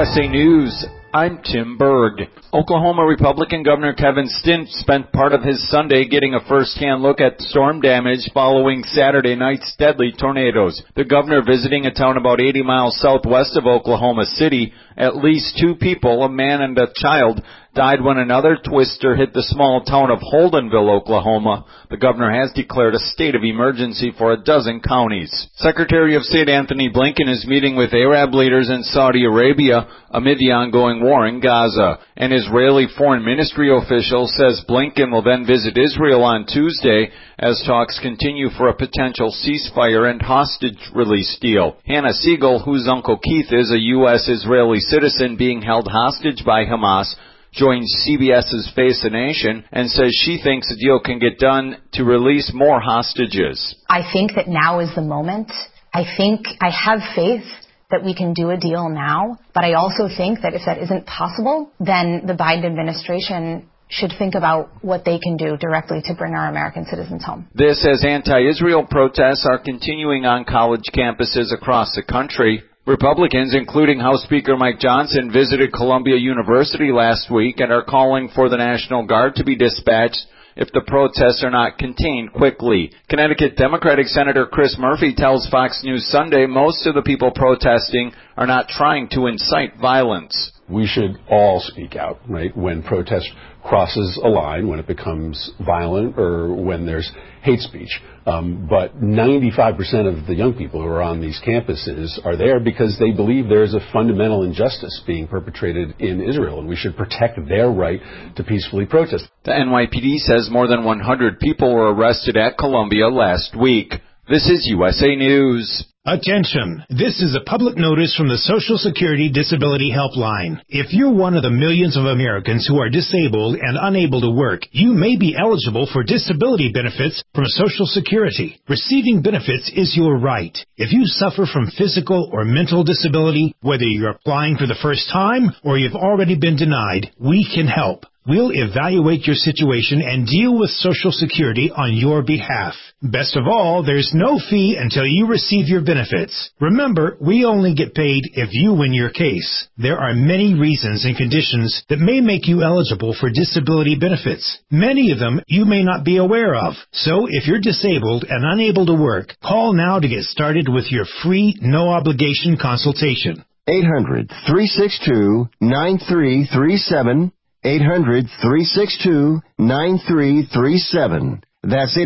USA News, I'm Tim Berg. Oklahoma Republican Governor Kevin Stitt spent part of his Sunday getting a first-hand look at storm damage following Saturday night's deadly tornadoes. The governor visiting a town about 80 miles southwest of Oklahoma City. At least 2 people, a man and a child, died when another twister hit the small town of Holdenville, Oklahoma. The governor has declared a state of emergency for a dozen counties. Secretary of State Anthony Blinken is meeting with Arab leaders in Saudi Arabia amid the ongoing war in Gaza. An Israeli foreign ministry official says Blinken will then visit Israel on Tuesday as talks continue for a potential ceasefire and hostage release deal. Hannah Siegel, whose Uncle Keith is a U.S.-Israeli citizen being held hostage by Hamas, joins CBS's Face the Nation and says she thinks a deal can get done to release more hostages. I think that now is the moment. I have faith that we can do a deal now, but I also think that if that isn't possible, then the Biden administration should think about what they can do directly to bring our American citizens home. This as anti-Israel protests are continuing on college campuses across the country. Republicans, including House Speaker Mike Johnson, visited Columbia University last week and are calling for the National Guard to be dispatched if the protests are not contained quickly. Connecticut Democratic Senator Chris Murphy tells Fox News Sunday most of the people protesting are not trying to incite violence. We should all speak out, right, when protest crosses a line, when it becomes violent or when there's hate speech. But 95% of the young people who are on these campuses are there because they believe there's a fundamental injustice being perpetrated in Israel, and we should protect their right to peacefully protest. The NYPD says more than 100 people were arrested at Columbia last week. This is USA News. Attention! This is a public notice from the Social Security Disability Helpline. If you're one of the millions of Americans who are disabled and unable to work, you may be eligible for disability benefits from Social Security. Receiving benefits is your right. If you suffer from physical or mental disability, whether you're applying for the first time or you've already been denied, we can help. We'll evaluate your situation and deal with Social Security on your behalf. Best of all, there's no fee until you receive your benefits. Remember, we only get paid if you win your case. There are many reasons and conditions that may make you eligible for disability benefits. Many of them you may not be aware of. So if you're disabled and unable to work, call now to get started with your free, no-obligation consultation. 800-362-9337. 800-362-9337. That's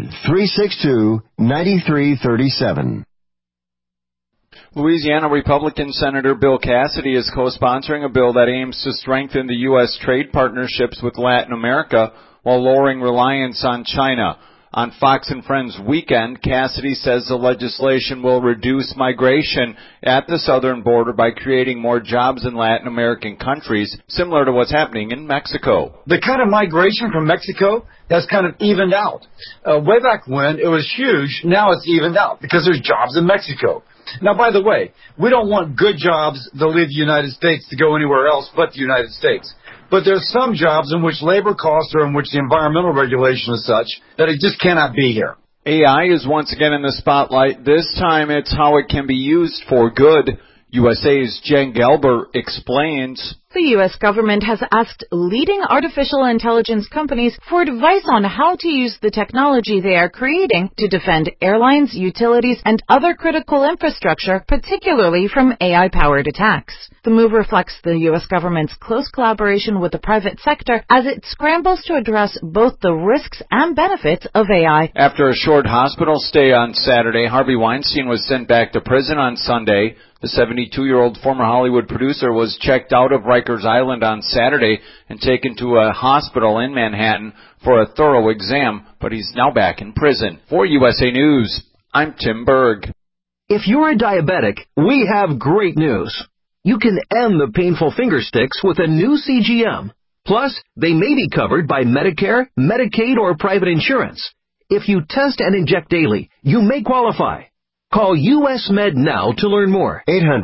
800-362-9337. Louisiana Republican Senator Bill Cassidy is co-sponsoring a bill that aims to strengthen the U.S. trade partnerships with Latin America while lowering reliance on China. On Fox and Friends Weekend, Cassidy says the legislation will reduce migration at the southern border by creating more jobs in Latin American countries, similar to what's happening in Mexico. The kind of migration from Mexico has kind of evened out. Way back when, it was huge. Now it's evened out because there's jobs in Mexico. Now, by the way, we don't want good jobs that leave the United States to go anywhere else but the United States. But there's some jobs in which labor costs or in which the environmental regulation is such that it just cannot be here. AI is once again in the spotlight. This time it's how it can be used for good. USA's Jen Gelber explains. The U.S. government has asked leading artificial intelligence companies for advice on how to use the technology they are creating to defend airlines, utilities, and other critical infrastructure, particularly from AI-powered attacks. The move reflects the U.S. government's close collaboration with the private sector as it scrambles to address both the risks and benefits of AI. After a short hospital stay on Saturday, Harvey Weinstein was sent back to prison on Sunday. The 72-year-old former Hollywood producer was checked out of Rikers Island on Saturday and taken to a hospital in Manhattan for a thorough exam, but he's now back in prison. For USA News, I'm Tim Berg. If you're a diabetic, we have great news. You can end the painful finger sticks with a new CGM. Plus, they may be covered by Medicare, Medicaid, or private insurance. If you test and inject daily, you may qualify. Call US Med now to learn more.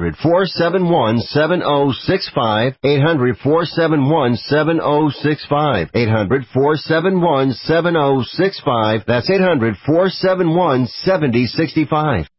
800-471-7065. 800-471-7065. 800-471-7065. That's 800-471-7065.